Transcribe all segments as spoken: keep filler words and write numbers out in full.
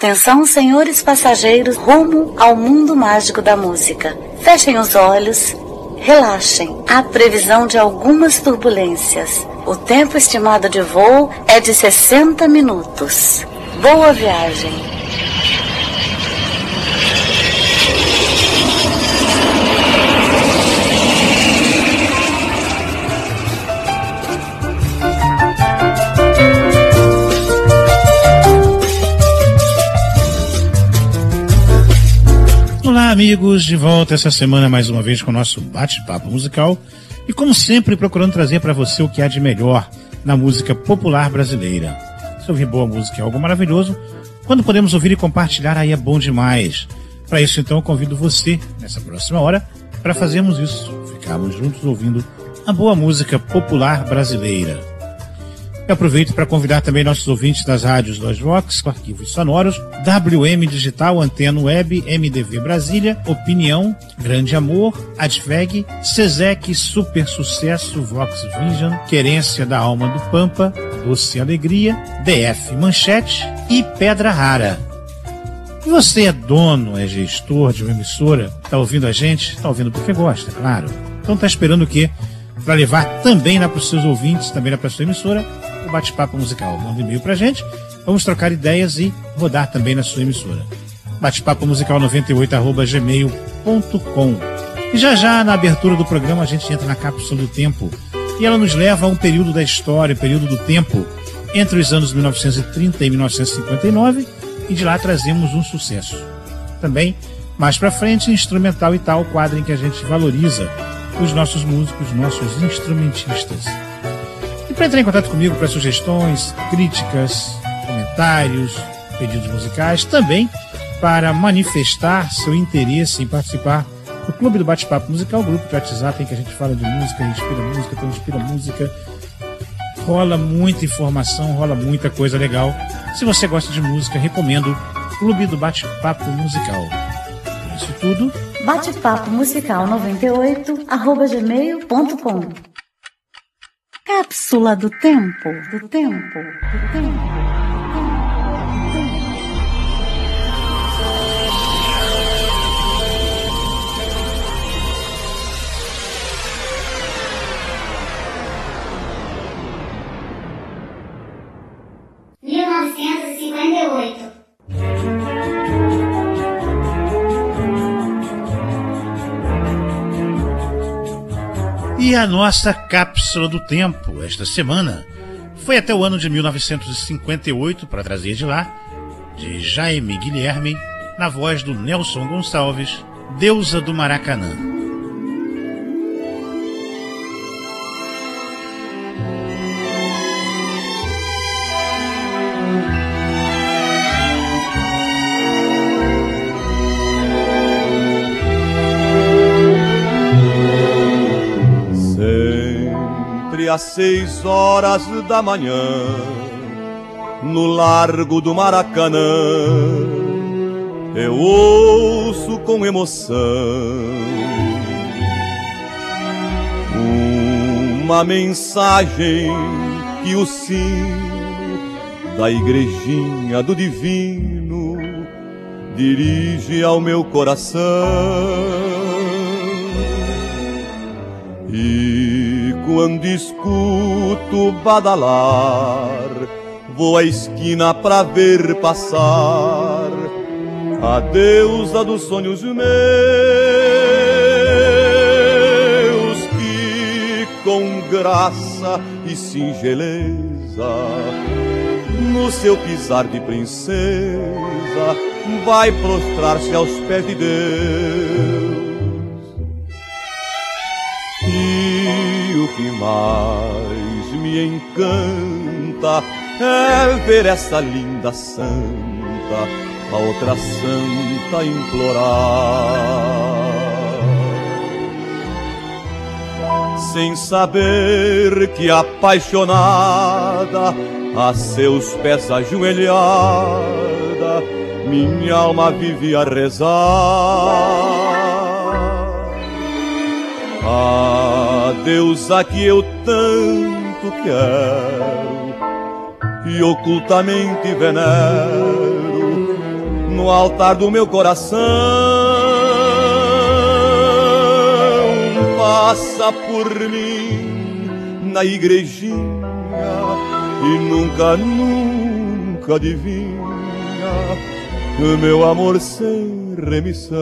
Atenção, senhores passageiros, rumo ao mundo mágico da música. Fechem os olhos, relaxem. Há previsão de algumas turbulências. O tempo estimado de voo é de sessenta minutos. Boa viagem. Olá, amigos, de volta essa semana mais uma vez com o nosso bate-papo musical e, como sempre, procurando trazer para você o que há de melhor na música popular brasileira. Se ouvir boa música é algo maravilhoso, quando podemos ouvir e compartilhar aí é bom demais. Para isso, então, eu convido você, nessa próxima hora, para fazermos isso, ficarmos juntos ouvindo a boa música popular brasileira. Eu aproveito para convidar também nossos ouvintes das rádios Lost Vox, Arquivos Sonoros, W M Digital, Antena Web, M D V Brasília, Opinião, Grande Amor, Adveg, Sesec, Super Sucesso, Vox Vision, Querência da Alma do Pampa, Doce Alegria, D F Manchete e Pedra Rara. E você é dono, é gestor de uma emissora, está ouvindo a gente? Está ouvindo porque gosta, claro. Então está esperando o quê? Para levar também lá para os seus ouvintes, também lá para a sua emissora, o bate-papo musical. Manda um e-mail pra gente, vamos trocar ideias e rodar também na sua emissora. bate-papo musical noventa e oito arroba gmail ponto com. E já já na abertura do programa a gente entra na cápsula do tempo e ela nos leva a um período da história, período do tempo entre os anos mil novecentos e trinta e mil novecentos e cinquenta e nove, e de lá trazemos um sucesso. Também, mais pra frente, instrumental e tal, quadro em que a gente valoriza os nossos músicos, nossos instrumentistas. E para entrar em contato comigo para sugestões, críticas, comentários, pedidos musicais, também para manifestar seu interesse em participar do Clube do Bate-Papo Musical, grupo de WhatsApp em que a gente fala de música, inspira música, então inspira música. Rola muita informação, rola muita coisa legal. Se você gosta de música, recomendo o Clube do Bate-Papo Musical. Por isso tudo, bate-papo musical noventa e oito arroba gmail ponto com. Cápsula do tempo, do tempo, do tempo. mil novecentos e cinquenta e oito. E a nossa cápsula do tempo, esta semana, foi até o ano de mil novecentos e cinquenta e oito, para trazer de lá, de Jaime Guilherme, na voz do Nelson Gonçalves, Deusa do Maracanã. Às seis horas da manhã, no largo do Maracanã, eu ouço com emoção uma mensagem que o sino da igrejinha do divino dirige ao meu coração. E quando escuto badalar, vou à esquina pra ver passar a deusa dos sonhos meus, que com graça e singeleza, no seu pisar de princesa, vai prostrar-se aos pés de Deus. E o que mais me encanta é ver essa linda santa a outra santa implorar, sem saber que apaixonada a seus pés ajoelhada, minha alma vive a rezar. A deusa que eu tanto quero e ocultamente venero, no altar do meu coração. Passa por mim na igrejinha e nunca, nunca adivinha meu amor sem remissão.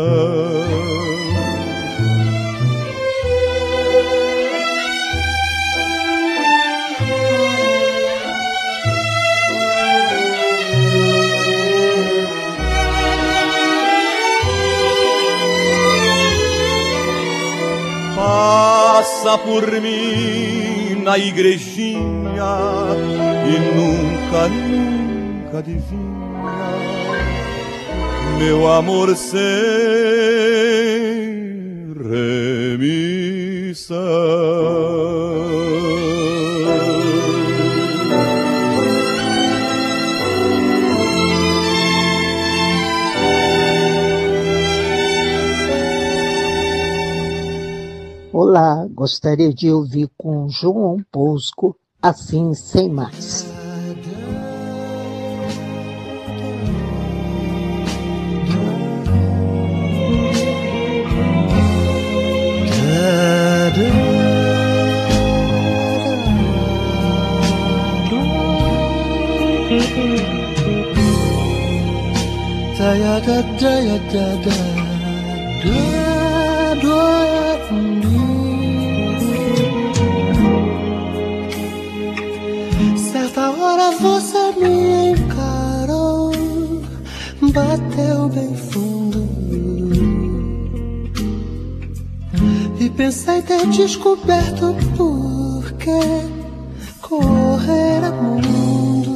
Passa por mim na igrejinha e nunca, nunca adivinha meu amor sem remissão. Olá, gostaria de ouvir com João Bosco, Assim Sem Mais. Certa hora você me encarou, bateu bem fundo e pensei ter descoberto por que correr a mundo,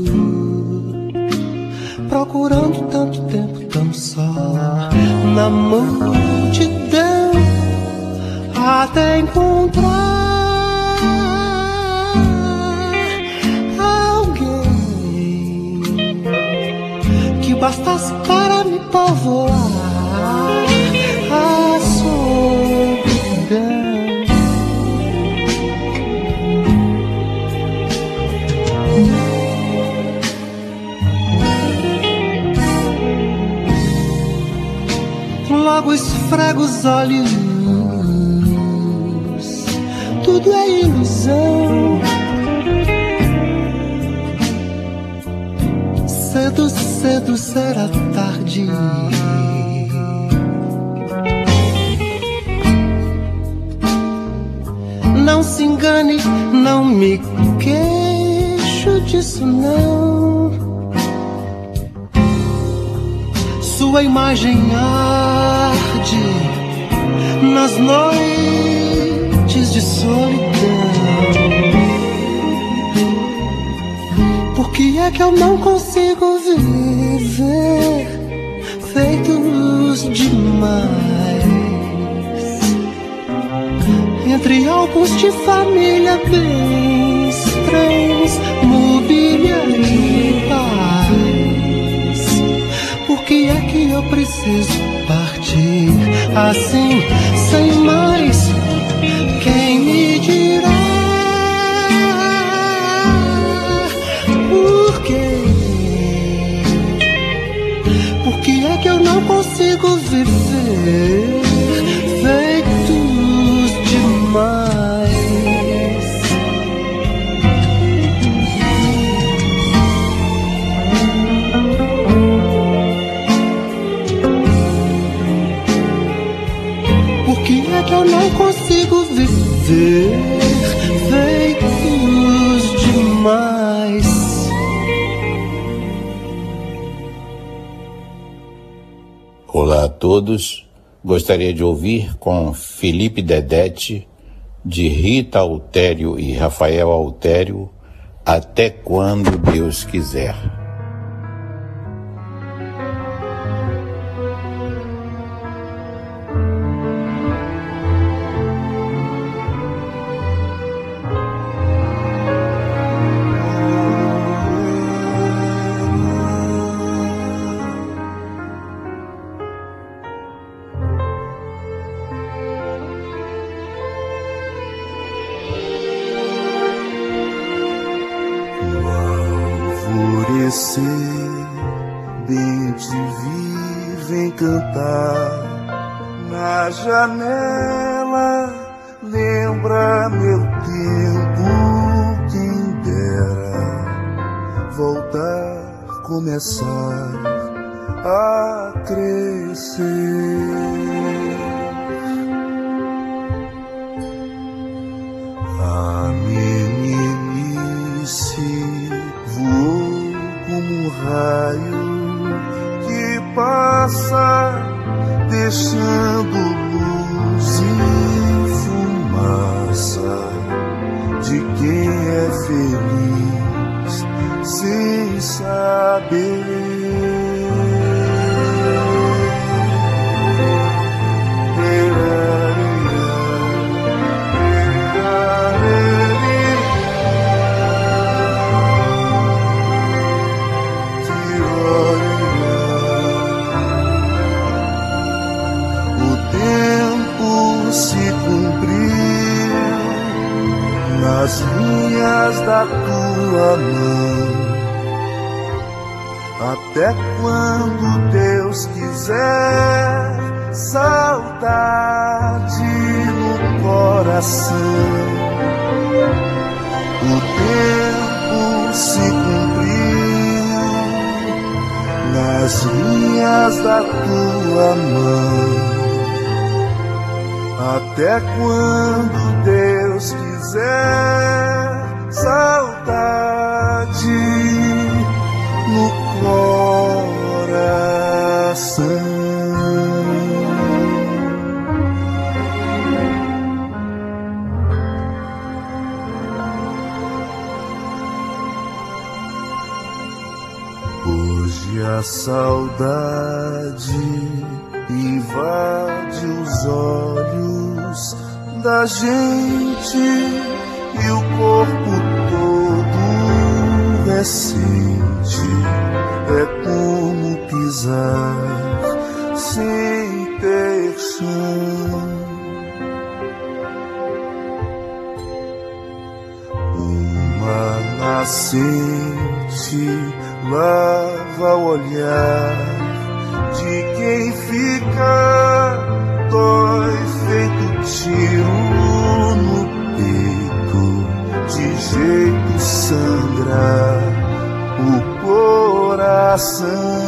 procurando tanto tempo tão só na multidão, até encontrar alguém que bastasse para me povoar a solidão. Logo esfrego os olhos, tudo é ilusão. Cedo, cedo será tarde. Não se engane, não me queixo disso não. Sua imagem arde nas noites de solidão. Por que é que eu não consigo viver feitos demais? Entre álbuns de família, bens, trens, mobília e paz. Por que é que eu preciso partir assim, sem mais? Quem me dirá por quê? Por que é que eu não consigo viver feitos demais? Por que é que eu não consigo viver feitos demais? Olá a todos, gostaria de ouvir com Felipe Dedete, de Rita Altério e Rafael Altério, Até Quando Deus Quiser. cantar na janela, lembra meu tempo, quem dera voltar, começar a crescer. A meninice voou como um raio que passa, deixando luz e fumaça de quem é feliz sem saber. Nas linhas da tua mão, até quando Deus quiser, saudade no coração. O tempo se cumpriu nas linhas da tua mão, até quando Deus quiser, saudade no coração. Hoje a saudade invade os olhos da gente e o corpo todo é sente. É como pisar sem ter chão. Uma nascente lava o olhar de quem fica, dói feito tiro no peito, de jeito sangra o coração.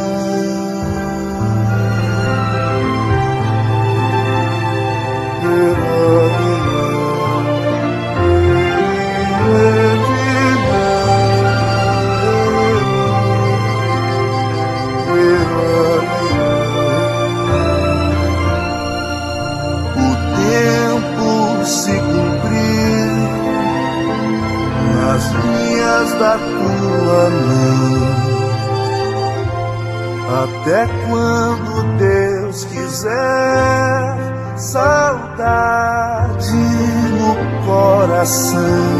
Da tua mão, até quando Deus quiser, saudade no coração.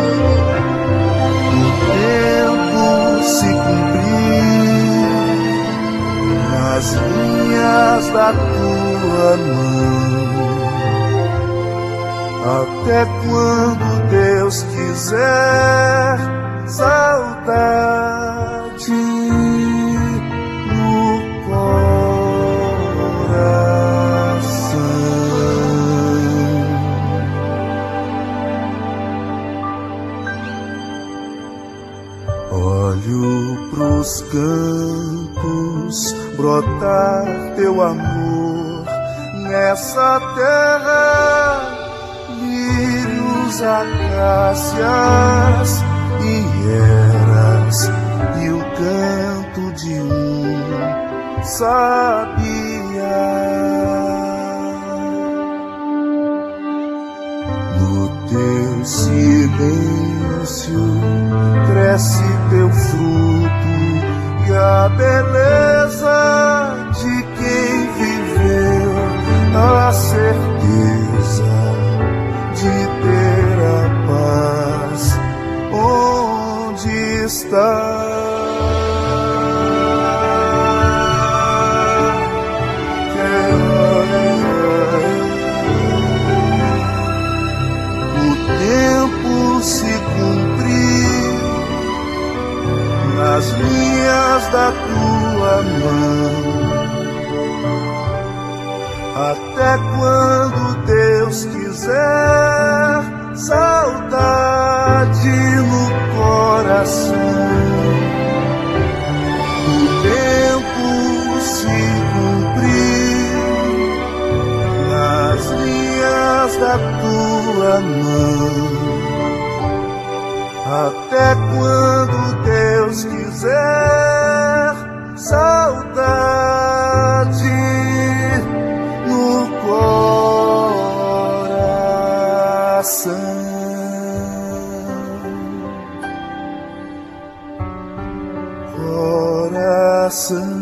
O tempo se cumpriu nas linhas da tua mão, até quando Deus quiser, saudade no coração. Olho pros campos brotar teu amor nessa terra, lírios, acácias e eras, e o canto de um sabiá. No teu silêncio cresce teu fruto e a beleza de quem viveu, a certeza de ter a paz onde está. O tempo se cumpriu nas linhas da tua mão, até quando Deus quiser, saudade no coração. O tempo se cumprir nas linhas da tua mão, até quando Deus quiser, saudade no coração. Coração.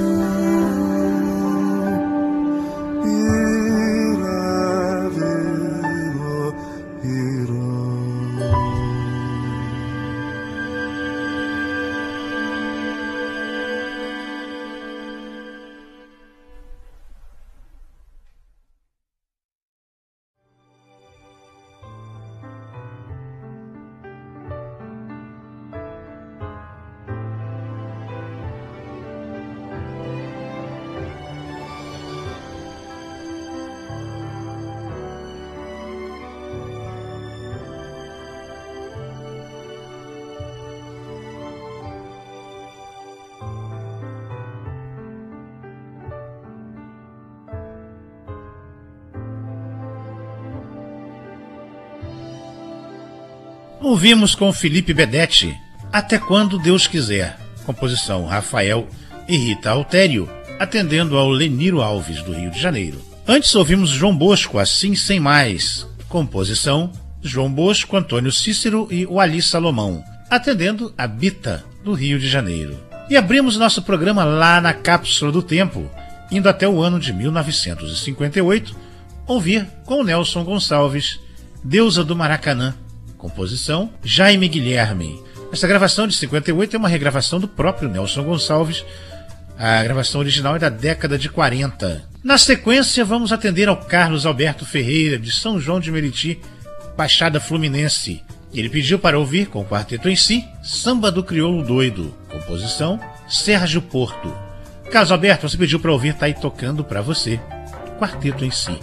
Ouvimos com Felipe Bedetti, Até Quando Deus Quiser, composição Rafael e Rita Altério, atendendo ao Leniro Alves, do Rio de Janeiro. Antes ouvimos João Bosco, Assim Sem Mais, composição João Bosco, Antônio Cícero e Wali Salomão, atendendo a Bita, do Rio de Janeiro. E abrimos nosso programa lá na Cápsula do Tempo, indo até o ano de mil novecentos e cinquenta e oito, ouvir com Nelson Gonçalves, Deusa do Maracanã, composição Jaime Guilherme. Essa gravação de cinquenta e oito é uma regravação do próprio Nelson Gonçalves. A gravação original é da década de quarenta. Na sequência, vamos atender ao Carlos Alberto Ferreira, de São João de Meriti, Baixada Fluminense. Ele pediu para ouvir, com o quarteto em si, Samba do Crioulo Doido, composição Sérgio Porto. Carlos Alberto, você pediu para ouvir, tá aí tocando para você, quarteto em si.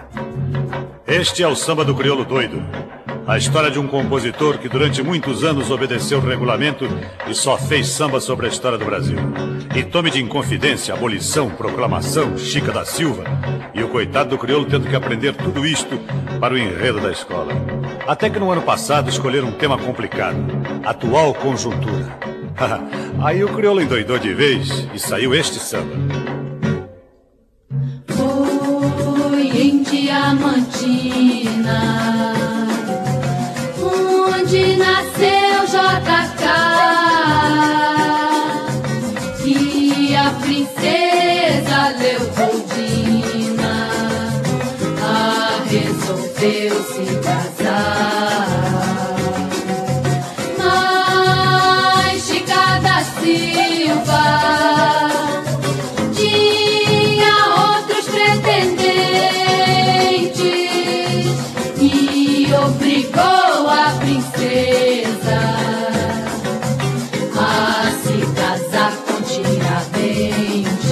Este é o Samba do Crioulo Doido. A história de um compositor que durante muitos anos obedeceu o regulamento e só fez samba sobre a história do Brasil. E tome de Inconfidência, Abolição, Proclamação, Chica da Silva. E o coitado do crioulo tendo que aprender tudo isto para o enredo da escola. Até que no ano passado escolheram um tema complicado, atual conjuntura. Aí o crioulo endoidou de vez e saiu este samba. Foi em Diamantina onde nasceu J K, e a princesa Leopoldina ah, resolveu se casar. Mas Chica da Silva tinha outros pretendentes e obrigou a princesa a se casar com Tiradentes.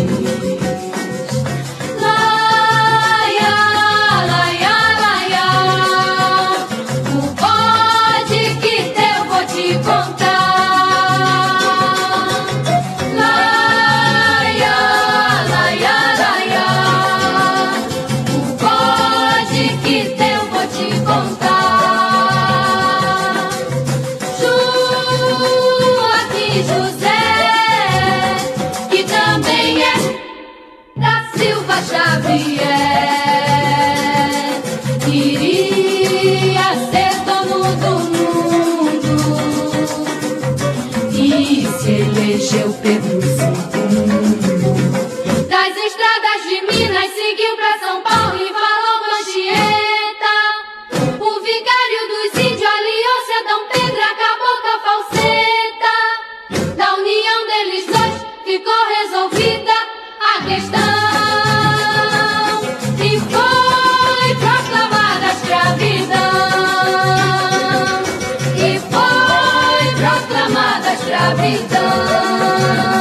Laia, laia, laia, o bode que teu vou te contar. Laia, laia, laia, o bode que teu vou te contar. Xavier queria ser dono do mundo e se elegeu Pedro segundo. Das estradas de Minas seguiu pra São Paulo e falou com Anchieta. O vigário dos índios aliou-se a Dom Pedro, acabou com a falseta. Da união deles dois ficou resolvida a questão. Escravidão.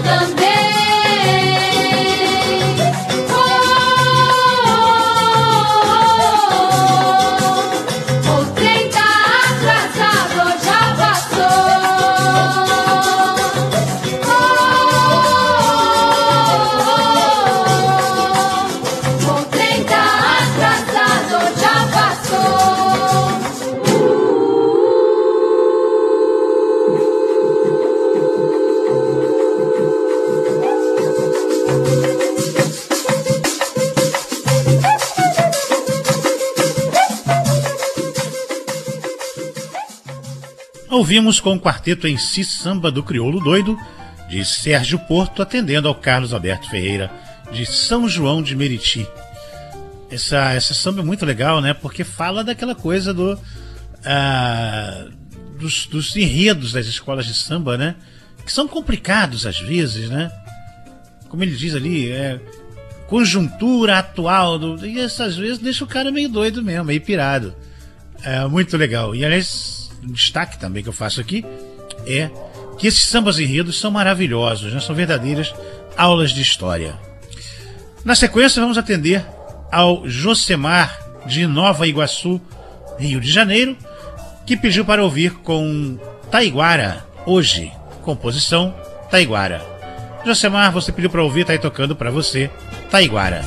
Ouvimos com o quarteto em si Samba do Crioulo Doido, de Sérgio Porto, atendendo ao Carlos Alberto Ferreira, de São João de Meriti. Essa, essa samba é muito legal, né? Porque fala daquela coisa do, ah, dos, dos enredos das escolas de samba, né? Que são complicados às vezes, né? Como ele diz ali, é conjuntura atual, do, e essas vezes deixa o cara meio doido mesmo, meio pirado. É muito legal. E aliás, um destaque também que eu faço aqui é que esses sambas enredos são maravilhosos, né? São verdadeiras aulas de história. Na sequência, vamos atender ao Josemar, de Nova Iguaçu, Rio de Janeiro, que pediu para ouvir com Taiguara, hoje, composição Taiguara. Josemar, você pediu para ouvir, tá aí tocando para você, Taiguara.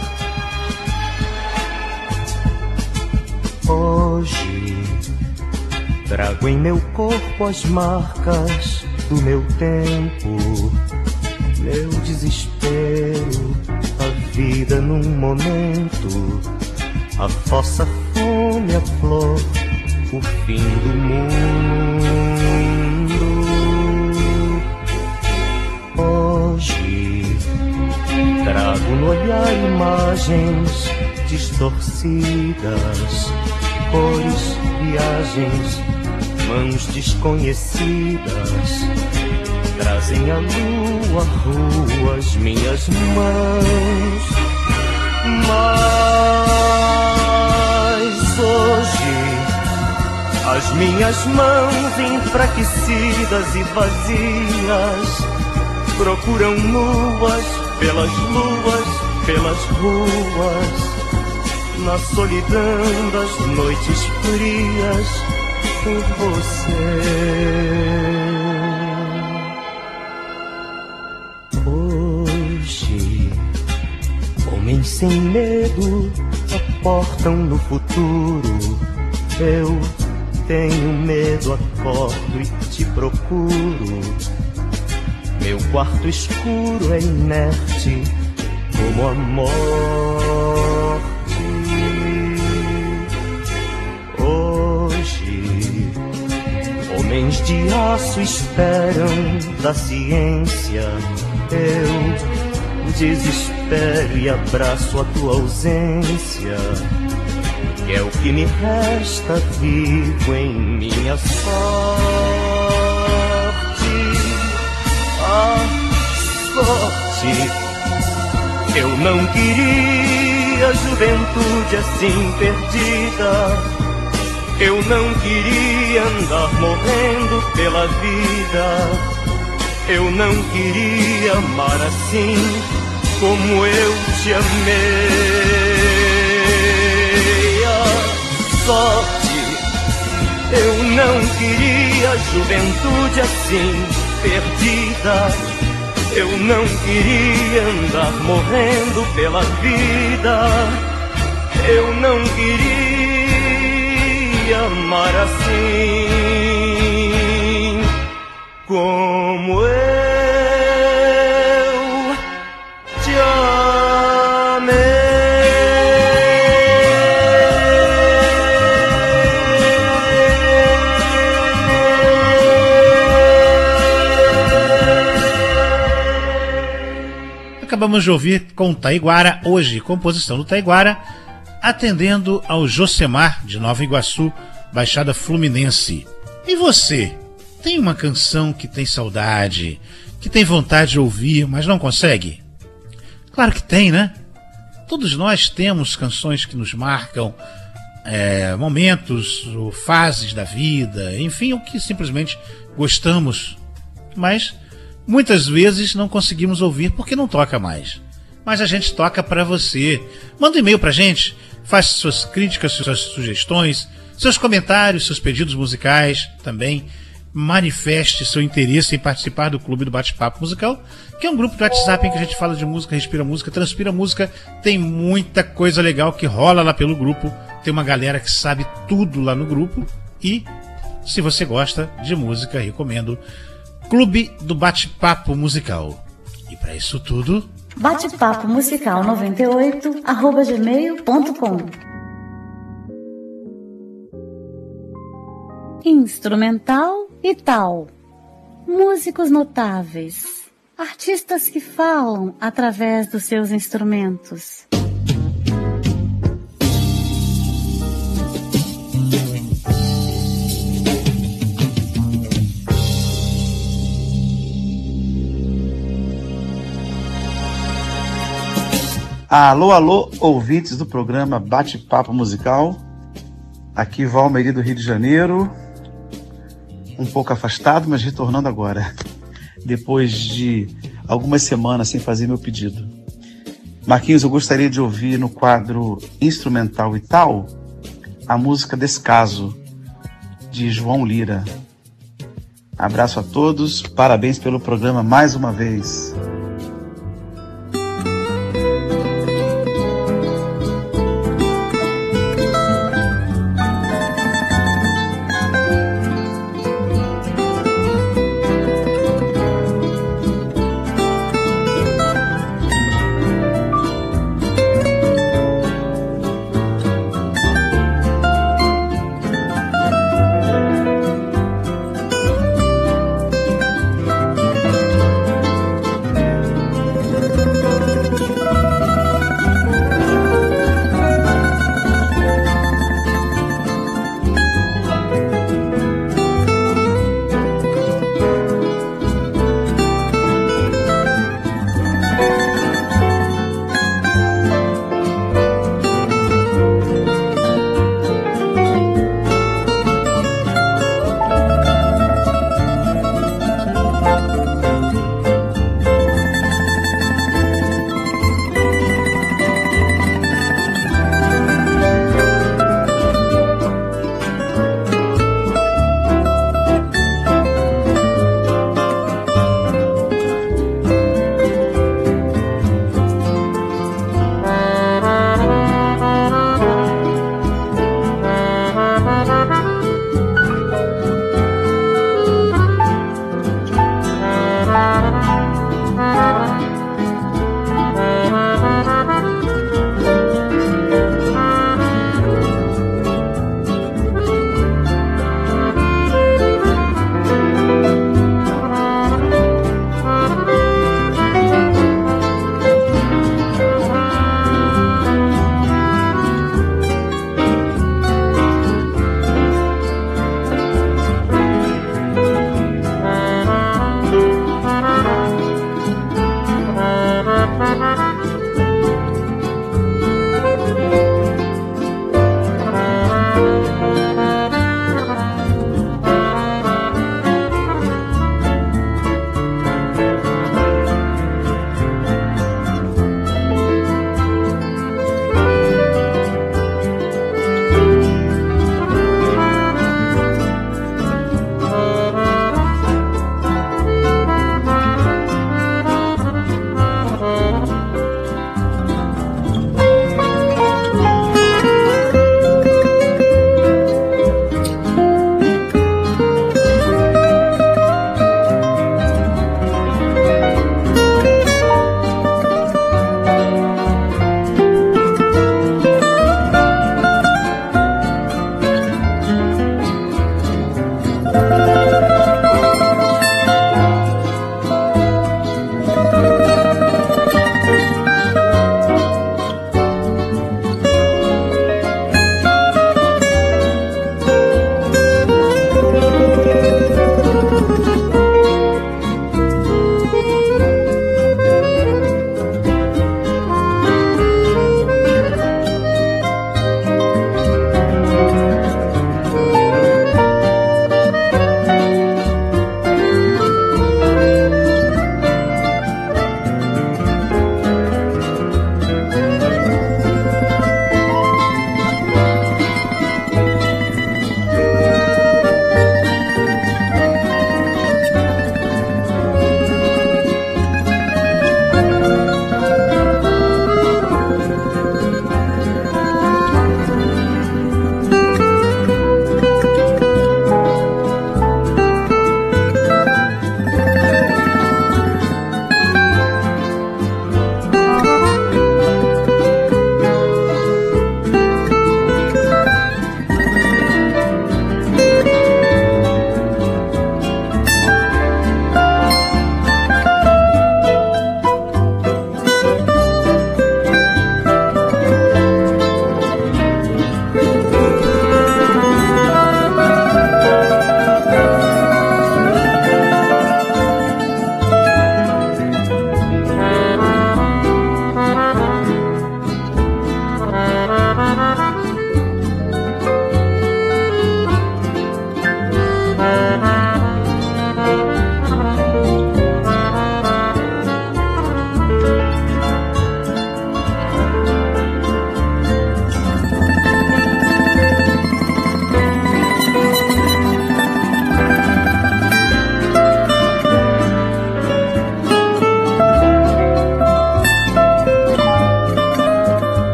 Hoje trago em meu corpo as marcas do meu tempo, meu desespero, a vida num momento, a fossa, a fome, a flor, o fim do mundo. Hoje trago no olhar imagens distorcidas, cores, viagens, mãos desconhecidas, trazem a lua, ruas, minhas mãos. Mas hoje as minhas mãos enfraquecidas e vazias procuram nuas pelas luas, pelas ruas, na solidão das noites frias, por você. Hoje, homens sem medo aportam no futuro. Eu tenho medo, acordo e te procuro. Meu quarto escuro é inerte como a morte. Hoje, homens de aço esperam da ciência. Eu desespero e abraço a tua ausência, que é o que me resta vivo em minha sorte. A sorte, eu não queria juventude assim perdida. Eu não queria andar morrendo pela vida. Eu não queria amar assim como eu te amei. A sorte, eu não queria juventude assim perdida. Eu não queria andar morrendo pela vida. Eu não queria amar assim como eu te amei. Acabamos de ouvir com Taiguara, hoje, composição do Taiguara, atendendo ao Josemar, de Nova Iguaçu, Baixada Fluminense. E você, tem uma canção que tem saudade, que tem vontade de ouvir, mas não consegue? Claro que tem, né? Todos nós temos canções que nos marcam, é, momentos ou fases da vida, enfim, o que simplesmente gostamos, mas muitas vezes não conseguimos ouvir porque não toca mais. Mas a gente toca para você. Manda um e-mail pra gente, faz suas críticas, suas sugestões, seus comentários, seus pedidos musicais também. Manifeste seu interesse em participar do Clube do Bate-Papo Musical, que é um grupo de WhatsApp em que a gente fala de música, respira música, transpira música. Tem muita coisa legal que rola lá pelo grupo. Tem uma galera que sabe tudo lá no grupo. E, se você gosta de música, recomendo Clube do Bate-Papo Musical. E para isso tudo... bate-papo musical noventa e oito arroba gmail ponto com. Instrumental e tal. Músicos notáveis. Artistas que falam através dos seus instrumentos. Alô, alô, ouvintes do programa Bate-Papo Musical. Aqui Valmeri do Rio de Janeiro. Um pouco afastado, mas retornando agora. Depois de algumas semanas sem fazer meu pedido. Marquinhos, eu gostaria de ouvir no quadro Instrumental e Tal a música Descaso, de João Lira. Abraço a todos, parabéns pelo programa mais uma vez.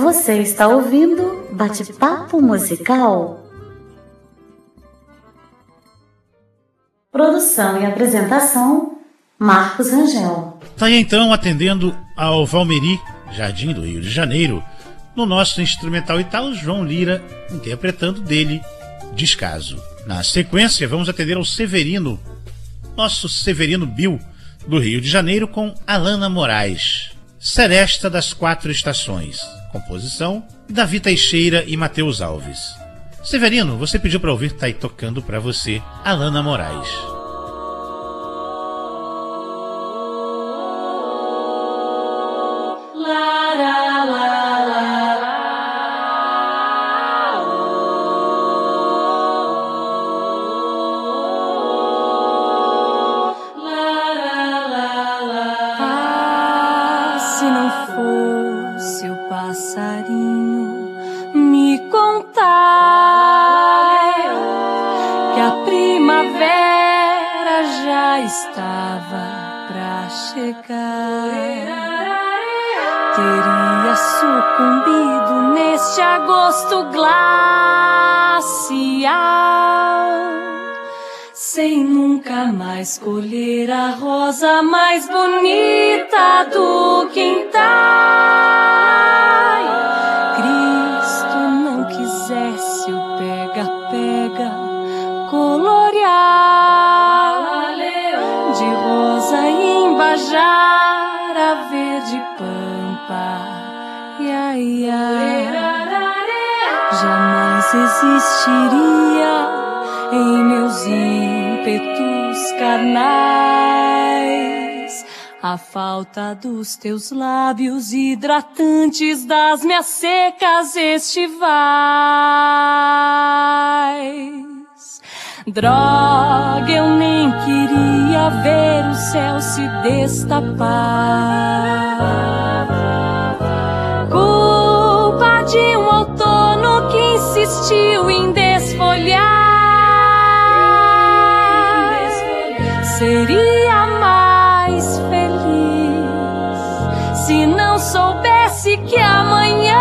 Você está ouvindo Bate-Papo Musical. Produção e apresentação, Marcos Rangel. Tá aí então, atendendo ao Valmeri, Jardim do Rio de Janeiro, no nosso instrumental e tal, João Lira, interpretando dele Descaso. Na sequência, vamos atender ao Severino, nosso Severino Bill, do Rio de Janeiro, com Alana Moraes, Seresta das Quatro Estações, composição Davi Teixeira e Matheus Alves. Severino, você pediu para ouvir, tá aí tocando para você Alana Moraes. Teria sucumbido neste agosto glacial, sem nunca mais colher a rosa mais bonita do quintal. Cristo não quisesse o pega-pega colorear de rosa embajar a verde pampa. Ia, ia. Jamais existiria em meus ímpetos carnais a falta dos teus lábios hidratantes das minhas secas estivais. Droga, eu nem queria ver o céu se destapar. Culpa de um outono que insistiu em desfolhar. Seria mais feliz se não soubesse que amanhã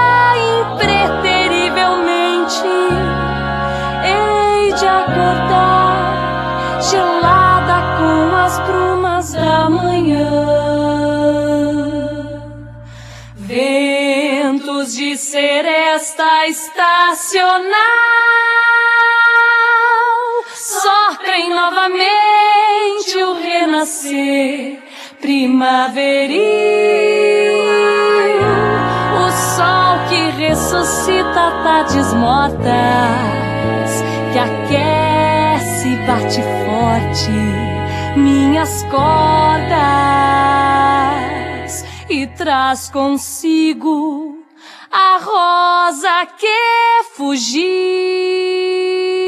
impreterivelmente hei de acordar gelada com as brumas da manhã. Ventos de seresta estacional soprem novamente o renascer primaveril. O sol que ressuscita tardes mortas, que aquece e bate forte minhas cordas e traz consigo a rosa que fugiu.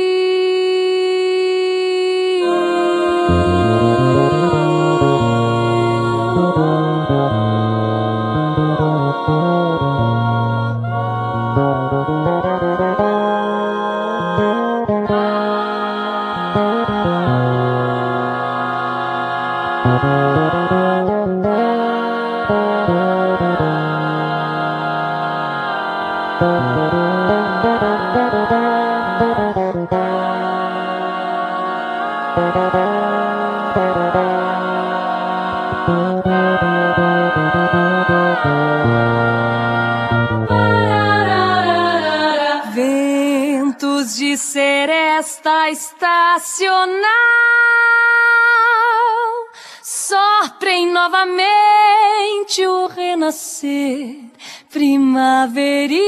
Ventos de seresta estacional soprem novamente o renascer primaveril.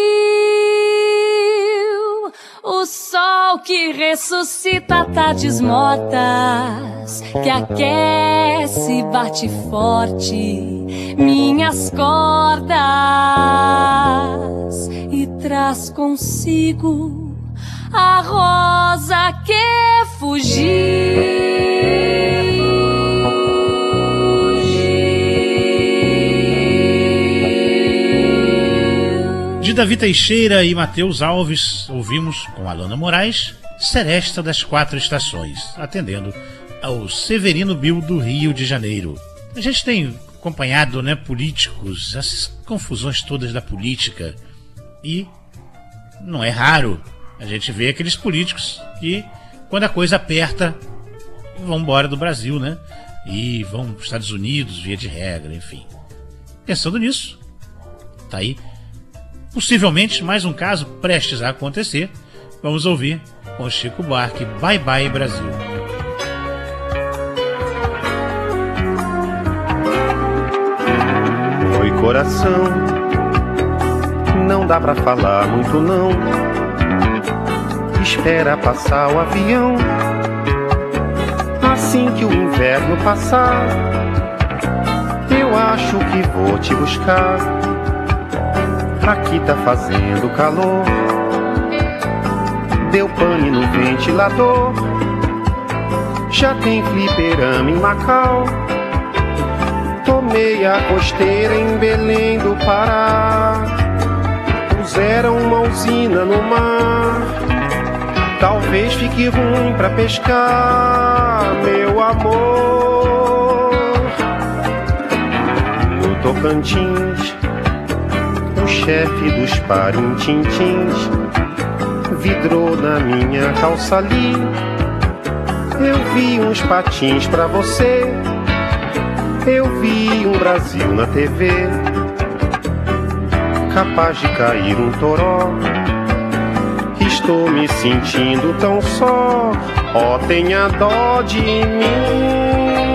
O sol que ressuscita tardes mortas, que aquece e bate forte minhas cordas e traz consigo a rosa que fugiu. De Davi Teixeira e Matheus Alves, ouvimos com Alana Moraes, Seresta das Quatro Estações, atendendo ao Severino Bill do Rio de Janeiro. A gente tem acompanhado, né, políticos, essas confusões todas da política, E não é raro a gente ver aqueles políticos que, quando a coisa aperta, vão embora do Brasil, né? E vão para os Estados Unidos, via de regra, enfim. Pensando nisso, tá aí, possivelmente, mais um caso prestes a acontecer. Vamos ouvir com Chico Buarque, Bye Bye Brasil. Oi, coração, não dá pra falar muito não. Espera passar o avião. Assim que o inverno passar, eu acho que vou te buscar. Aqui tá fazendo calor, deu pane no ventilador. Já tem fliperama em Macau, tomei a costeira em Belém do Pará. Puseram uma usina no mar, talvez fique ruim pra pescar, meu amor. No Tocantins, o chefe dos parintintins vidrou na minha calça ali. Eu vi uns patins pra você, eu vi um Brasil na T V, capaz de cair um toró. Estou me sentindo tão só, ó, tenha dó de mim.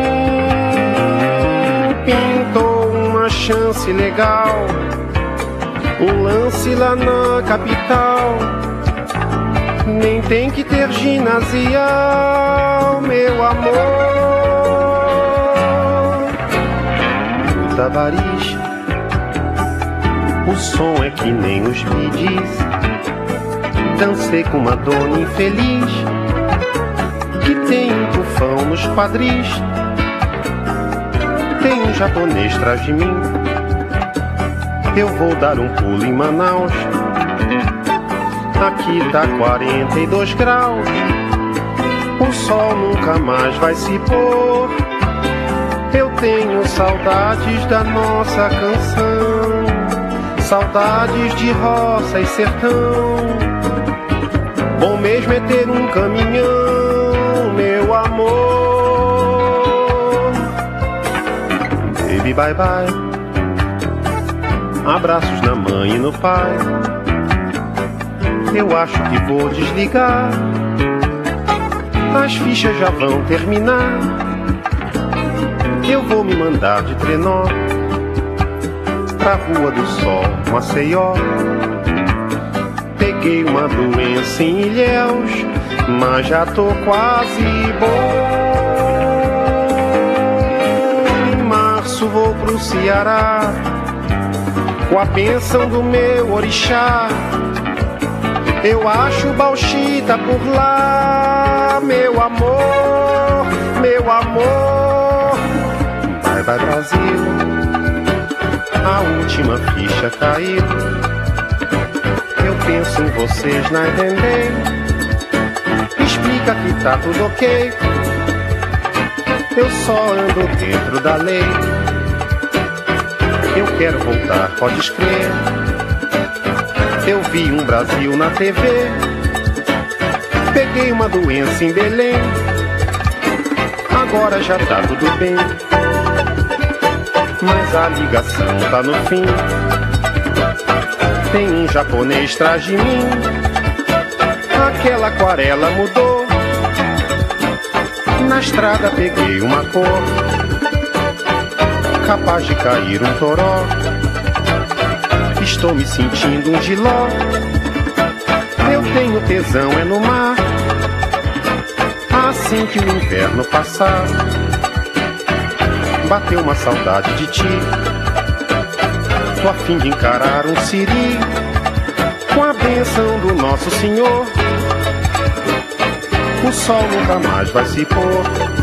Pintou uma chance legal, um lance lá na capital. Nem tem que ter ginasial, meu amor. No Tavares, o som é que nem os midis. Dancei com uma dona infeliz que tem um tufão nos quadris. Tem um japonês atrás de mim. Eu vou dar um pulo em Manaus. Aqui tá quarenta e dois graus. O sol nunca mais vai se pôr. Eu tenho saudades da nossa canção, saudades de roça e sertão. Bom mesmo é ter um caminhão, meu amor. Baby, bye bye. Abraços na mãe e no pai. Eu acho que vou desligar, as fichas já vão terminar. Eu vou me mandar de trenó pra Rua do Sol, Maceió. Peguei uma doença em Ilhéus, mas já tô quase bom. Em março vou pro Ceará, com a bênção do meu orixá. Eu acho bauxita por lá, meu amor, meu amor. Vai, vai, Brasil, a última ficha caiu. Eu penso em vocês na Entendem. Explica que tá tudo ok. Eu só ando dentro da lei. Eu quero voltar, podes crer. Eu vi um Brasil na T V. Peguei uma doença em Belém. Agora já tá tudo bem, mas a ligação tá no fim. Tem um japonês atrás de mim. Aquela aquarela mudou. Na estrada peguei uma cor, capaz de cair um toró. Estou me sentindo um giló. Eu tenho tesão é no mar. Assim que o inverno passar, bateu uma saudade de ti. Tô a fim de encarar um siri, com a bênção do Nosso Senhor. O sol nunca mais vai se pôr.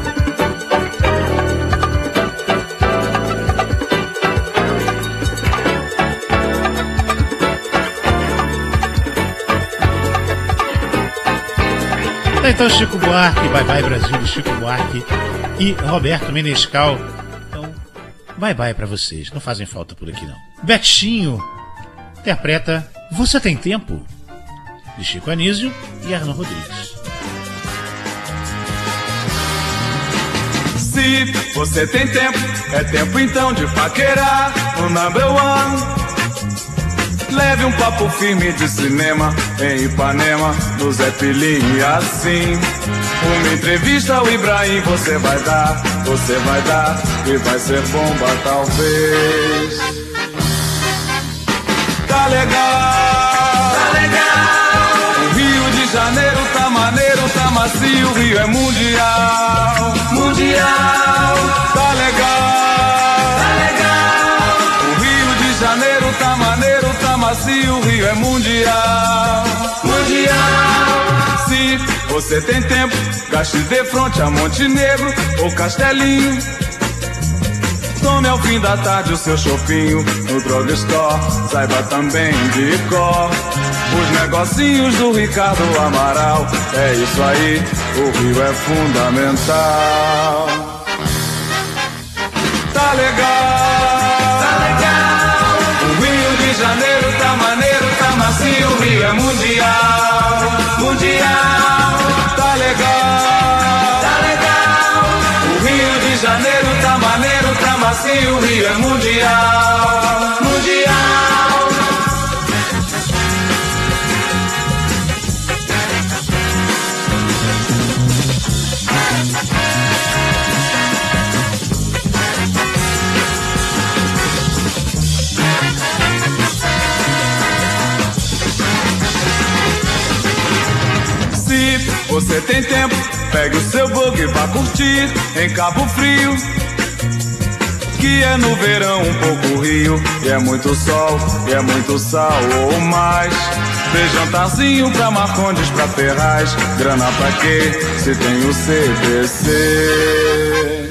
Então, Chico Buarque, Bye Bye Brasil, Chico Buarque e Roberto Menescal. Então, bye bye pra vocês, não fazem falta por aqui não. Betinho interpreta Você Tem Tempo? De Chico Anísio e Arno Rodrigues. Se você tem tempo, é tempo então de paquerar no number one. Leve um papo firme de cinema em Ipanema, no Zé Pilinho e assim. Uma entrevista ao Ibrahim você vai dar, você vai dar e vai ser bomba talvez. Tá legal, tá legal. O Rio de Janeiro tá maneiro, tá macio, o Rio é mundial, mundial. Tá legal, tá legal. O Rio de Janeiro tá maneiro, tá macio, o Rio é mundial, mundial. Se você tem tempo, gaste de frente a Montenegro ou Castelinho. Tome ao fim da tarde o seu chopinho no drugstore, saiba também de cor os negocinhos do Ricardo Amaral. É isso aí, o Rio é fundamental. Tá legal, tá legal. O Rio de Janeiro tá maneiro, tá macio, o Rio é mundial, mundial. Tá legal, tá legal. O Rio de Janeiro tá maneiro, tá macio, o Rio é mundial, mundial. Se você tem tempo, pegue o seu bug e vá curtir em Cabo Frio, que é no verão um pouco rio, e é muito sol, e é muito sal ou mais. Dê jantarzinho pra Marcondes, pra Ferraz, grana pra quê, se tem o C B C.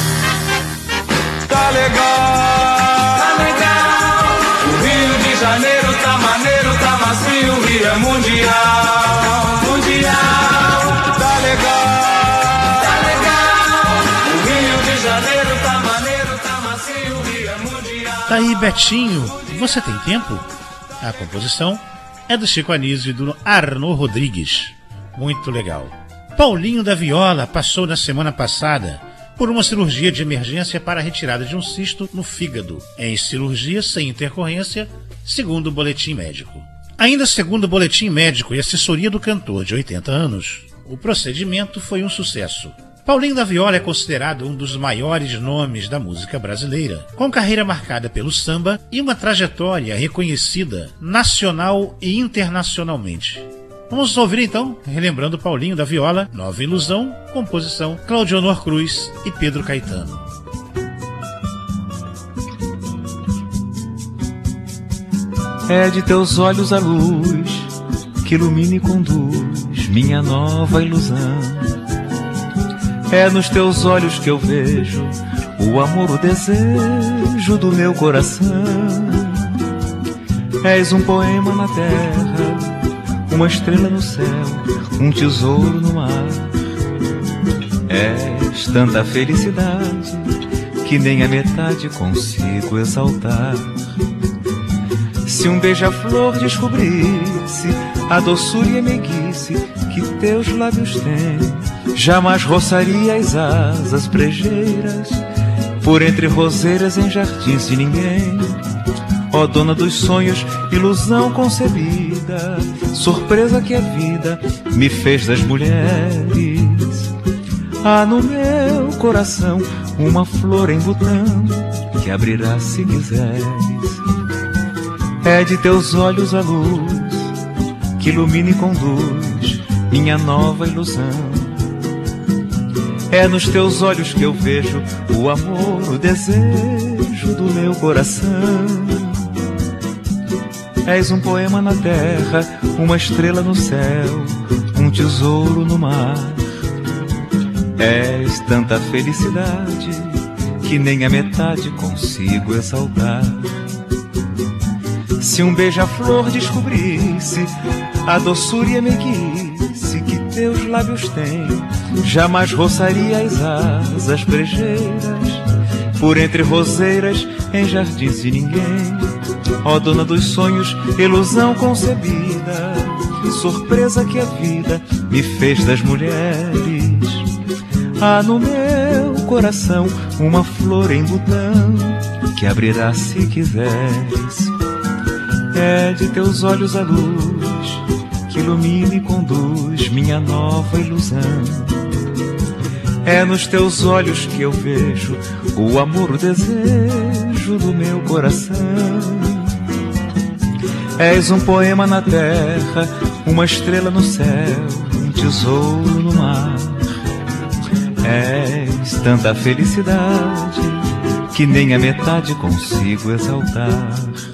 Tá legal, tá legal. O Rio de Janeiro tá maneiro, tá macio, o Rio é mundial, mundial. Tá legal, tá legal. O Rio de Janeiro tá maneiro, tá macio, o Rio é mundial. Tá aí, Betinho, Você Tem Tempo? A composição é do Chico Anísio e do Arno Rodrigues. Muito legal. Paulinho da Viola passou na semana passada por uma cirurgia de emergência para a retirada de um cisto no fígado, em cirurgia sem intercorrência, segundo o boletim médico. Ainda segundo o boletim médico e assessoria do cantor de oitenta anos, o procedimento foi um sucesso. Paulinho da Viola é considerado um dos maiores nomes da música brasileira, com carreira marcada pelo samba e uma trajetória reconhecida nacional e internacionalmente. Vamos ouvir então, relembrando Paulinho da Viola, Nova Ilusão, composição Claudionor Cruz e Pedro Caetano. É de teus olhos a luz que ilumina e conduz minha nova ilusão. É nos teus olhos que eu vejo o amor, o desejo do meu coração. És um poema na terra, uma estrela no céu, um tesouro no mar. És tanta felicidade que nem a metade consigo exaltar. Se um beija-flor descobrisse a doçura e a meiguice que teus lábios têm, jamais roçaria as asas brejeiras por entre roseiras em jardins de ninguém. Ó dona dos sonhos, ilusão concebida, surpresa que a vida me fez das mulheres. Há no meu coração uma flor em botão que abrirá se quiseres. É de teus olhos a luz que ilumina e conduz minha nova ilusão. É nos teus olhos que eu vejo o amor, o desejo do meu coração. És um poema na terra, uma estrela no céu, um tesouro no mar. És tanta felicidade que nem a metade consigo exaltar. Se um beija-flor descobrisse a doçura e a meiguice que teus lábios têm, jamais roçaria as asas brejeiras por entre roseiras em jardins de ninguém. Ó dona dos sonhos, ilusão concebida, surpresa que a vida me fez das mulheres. Há no meu coração uma flor em botão que abrirá se quiseres. É de teus olhos a luz que ilumina e conduz minha nova ilusão. É nos teus olhos que eu vejo o amor, o desejo do meu coração. És um poema na terra, uma estrela no céu, um tesouro no mar. És tanta felicidade que nem a metade consigo exaltar.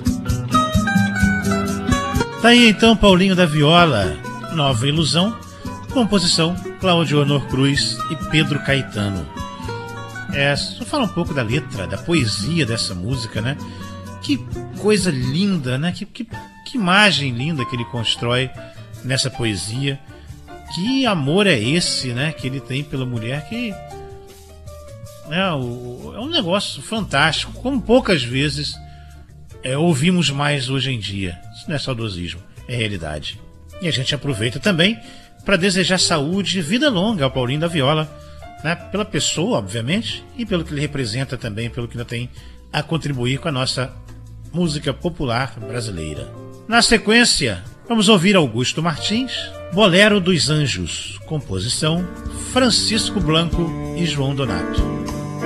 Tá aí então Paulinho da Viola, Nova Ilusão, composição Cláudio Honor Cruz e Pedro Caetano. É, só falar um pouco da letra, da poesia dessa música, né? Que coisa linda, né? Que, que, que imagem linda que ele constrói nessa poesia. Que amor é esse, né? Que ele tem pela mulher, que é, o, é um negócio fantástico, como poucas vezes é, ouvimos mais hoje em dia. Isso não é saudosismo, é realidade. E a gente aproveita também para desejar saúde e vida longa ao Paulinho da Viola, né? Pela pessoa, obviamente, e pelo que ele representa também, pelo que ainda tem a contribuir com a nossa música popular brasileira. Na sequência, vamos ouvir Augusto Martins, Bolero dos Anjos, composição Francisco Blanco e João Donato.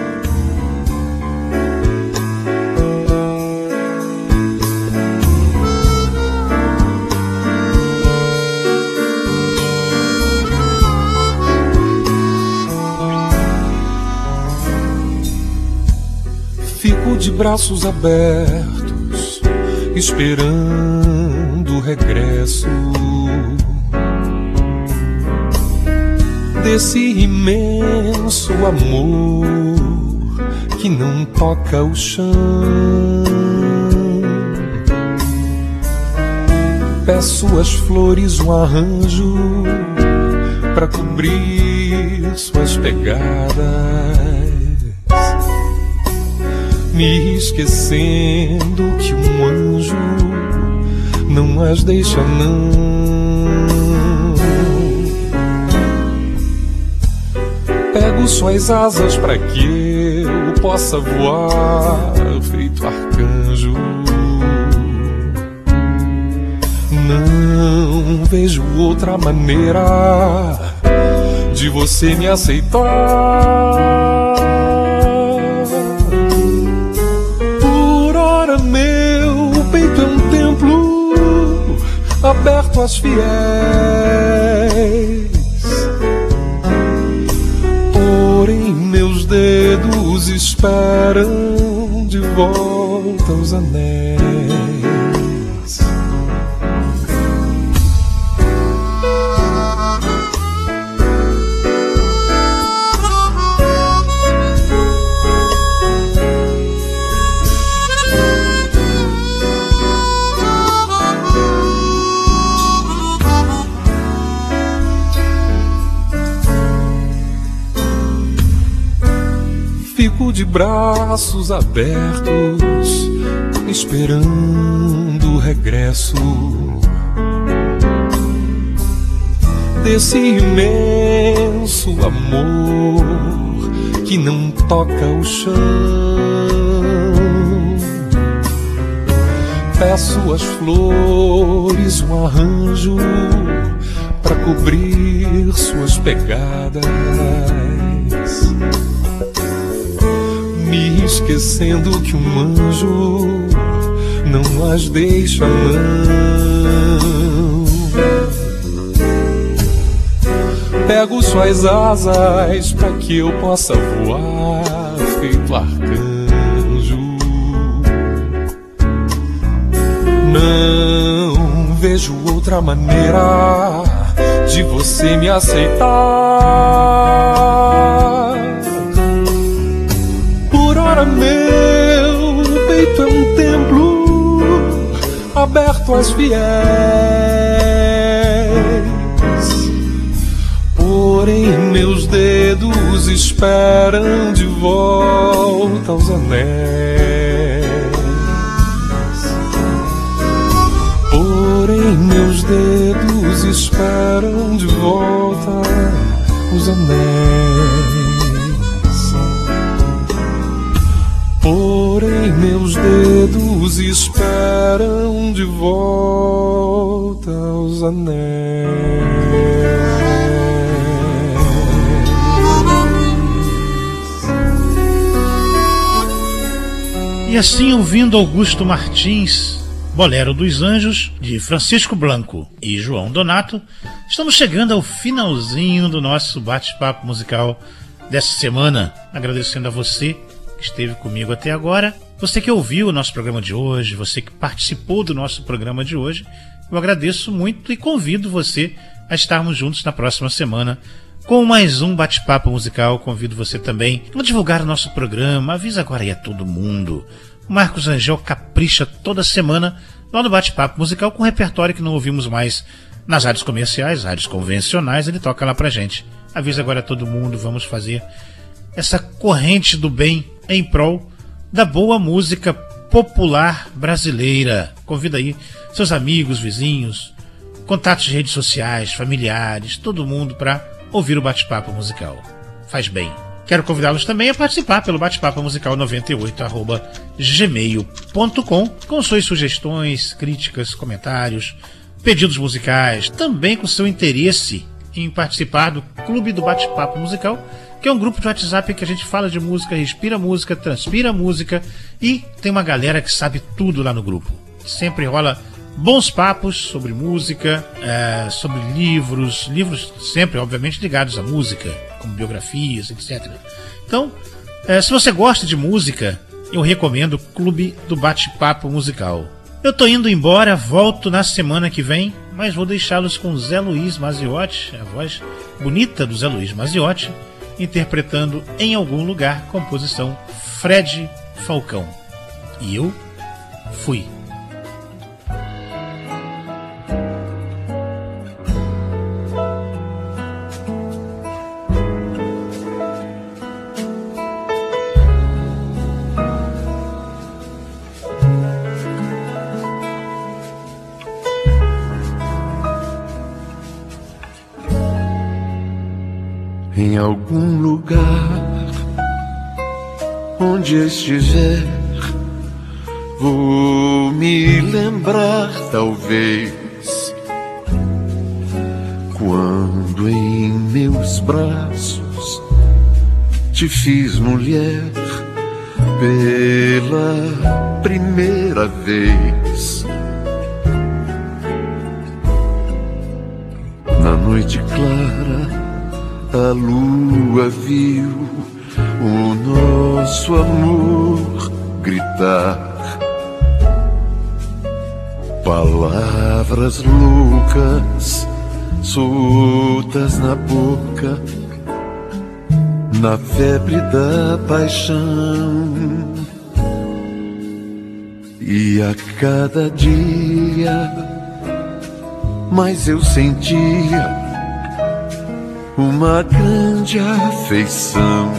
Fico de braços abertos, esperando o regresso desse imenso amor que não toca o chão. Peço às flores um arranjo pra cobrir suas pegadas, me esquecendo que um anjo não as deixa não. Pego suas asas para que eu possa voar feito arcanjo. Não vejo outra maneira de você me aceitar. Meu peito é um templo aberto às fiéis, porém meus dedos esperam de volta os anéis. Fico de braços abertos, esperando o regresso desse imenso amor que não toca o chão. Peço às flores um arranjo pra cobrir suas pegadas, me esquecendo que um anjo não as deixa não. Pego suas asas pra que eu possa voar feito arcanjo. Não vejo outra maneira de você me aceitar. Por ora meu peito é um templo aberto às fiéis, porém meus dedos esperam de volta os anéis. dedos esperam de volta os anéis. Porém, meus dedos esperam de volta os anéis. E assim, ouvindo Augusto Martins, Bolero dos Anjos, de Francisco Blanco e João Donato, estamos chegando ao finalzinho do nosso bate-papo musical dessa semana. Agradecendo a você que esteve comigo até agora, você que ouviu o nosso programa de hoje, você que participou do nosso programa de hoje, eu agradeço muito e convido você a estarmos juntos na próxima semana com mais um bate-papo musical. Convido você também a divulgar o nosso programa, avisa agora aí a todo mundo. O Marcos Angel capricha toda semana lá no bate-papo musical com um repertório que não ouvimos mais nas rádios comerciais, rádios convencionais, ele toca lá pra gente. Avisa agora a todo mundo, vamos fazer essa corrente do bem em prol da boa música popular brasileira. Convida aí seus amigos, vizinhos, contatos de redes sociais, familiares, todo mundo para ouvir o bate-papo musical. Faz bem. Quero convidá-los também a participar pelo bate-papo musical noventa e oito arroba gmail ponto com com suas sugestões, críticas, comentários, pedidos musicais, também com seu interesse em participar do Clube do Bate-Papo Musical, que é um grupo de WhatsApp em que a gente fala de música, respira música, transpira música e tem uma galera que sabe tudo lá no grupo. Sempre rola bons papos sobre música, é, sobre livros, livros sempre, obviamente, ligados à música, como biografias, etcétera. Então, é, se você gosta de música, eu recomendo o Clube do Bate-Papo Musical. Eu tô indo embora, volto na semana que vem, mas vou deixá-los com Zé Luiz Maziotti, a voz bonita do Zé Luiz Maziotti, interpretando Em Algum Lugar, composição Fred Falcão. E eu fui. Em algum lugar onde estiver, vou me lembrar, talvez, quando em meus braços te fiz mulher pela primeira vez. Na noite clara, a lua viu o nosso amor gritar. Palavras loucas soltas na boca, na febre da paixão. E a cada dia mais eu sentia uma grande afeição,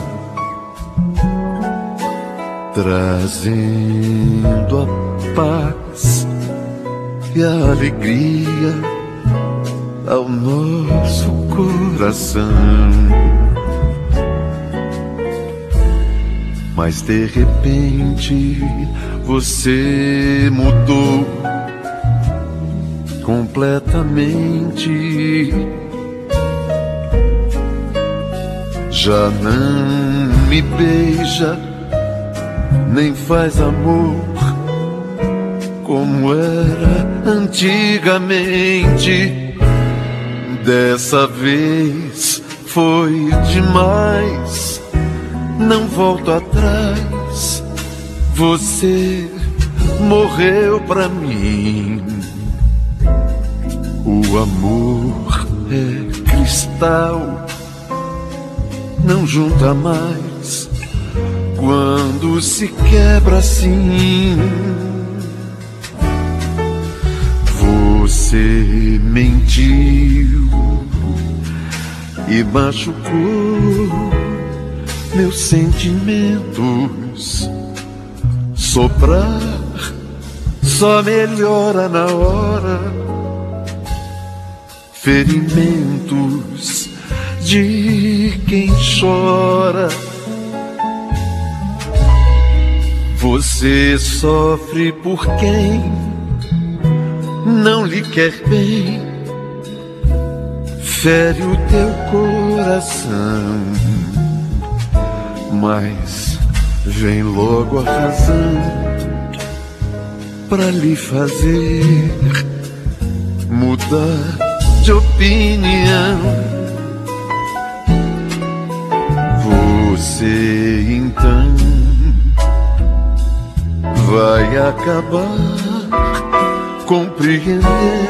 trazendo a paz e a alegria ao nosso coração. Mas de repente você mudou completamente. Já não me beija, nem faz amor como era antigamente. Dessa vez foi demais, não volto atrás. Você morreu pra mim. O amor é cristal, não junta mais quando se quebra assim. Você mentiu e machucou meus sentimentos. Soprar só melhora na hora ferimentos de quem chora. Você sofre por quem não lhe quer bem, fere o teu coração, mas vem logo a razão pra lhe fazer mudar de opinião. Você então vai acabar compreendendo.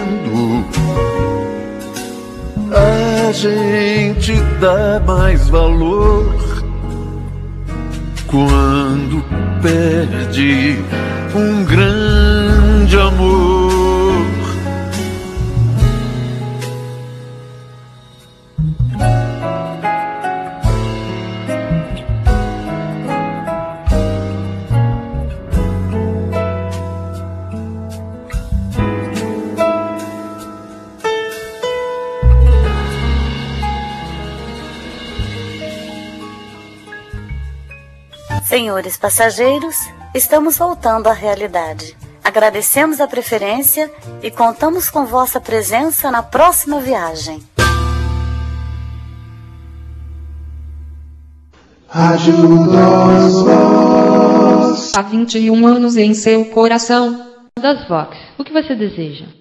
A gente dá mais valor quando perde um grande amor. Senhores passageiros, estamos voltando à realidade. Agradecemos a preferência e contamos com vossa presença na próxima viagem. Há vinte e um anos em seu coração. Das Vox, o que você deseja?